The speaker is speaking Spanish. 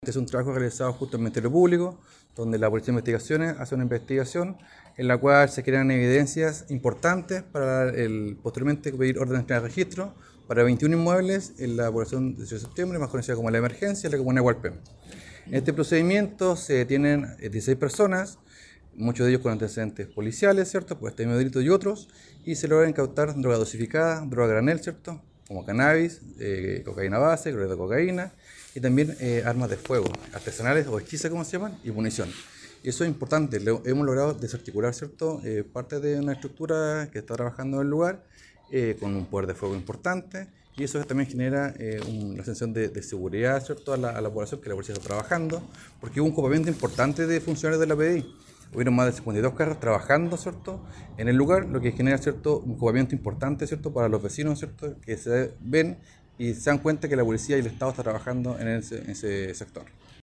Este es un trabajo realizado justo en el Ministerio Público, donde la Policía de Investigaciones hace una investigación en la cual se crean evidencias importantes para posteriormente pedir órdenes de registro para 21 inmuebles en la población de 18 de septiembre, más conocida como La Emergencia, en la comuna de Hualpén. En este procedimiento se detienen 16 personas, muchos de ellos con antecedentes policiales, ¿cierto?, por este mismo delito y otros, y se logra incautar droga dosificada, droga granel, ¿cierto?, como cannabis, cocaína base, cloruro de cocaína, y también armas de fuego, artesanales o hechizas, como se llaman, y munición. Y eso es importante, hemos logrado desarticular, ¿cierto?, parte de una estructura que está trabajando en el lugar, con un poder de fuego importante, y eso también genera una sensación de seguridad, ¿cierto?, a la población, que la policía está trabajando, porque hubo un copamiento importante de funcionarios de la PDI. Hubieron más de 52 carros trabajando, ¿cierto?, en el lugar, lo que genera, ¿cierto?, un copamiento importante, ¿cierto?, para los vecinos, ¿cierto?, que se ven y se dan cuenta que la policía y el Estado está trabajando en ese sector.